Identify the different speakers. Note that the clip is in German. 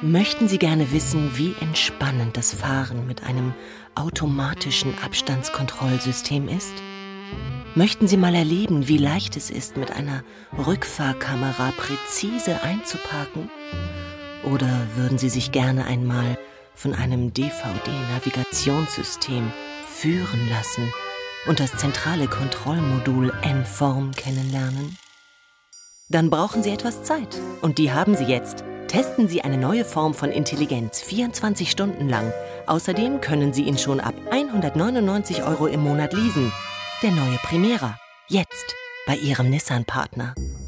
Speaker 1: Möchten Sie gerne wissen, wie entspannend das Fahren mit einem automatischen Abstandskontrollsystem ist? Möchten Sie mal erleben, wie leicht es ist, mit einer Rückfahrkamera präzise einzuparken? Oder würden Sie sich gerne einmal von einem DVD-Navigationssystem führen lassen und das zentrale Kontrollmodul N-Form kennenlernen? Dann brauchen Sie etwas Zeit und die haben Sie jetzt. Testen Sie eine neue Form von Intelligenz 24 Stunden lang. Außerdem können Sie ihn schon ab 199 € im Monat leasen. Der neue Primera. Jetzt bei Ihrem Nissan-Partner.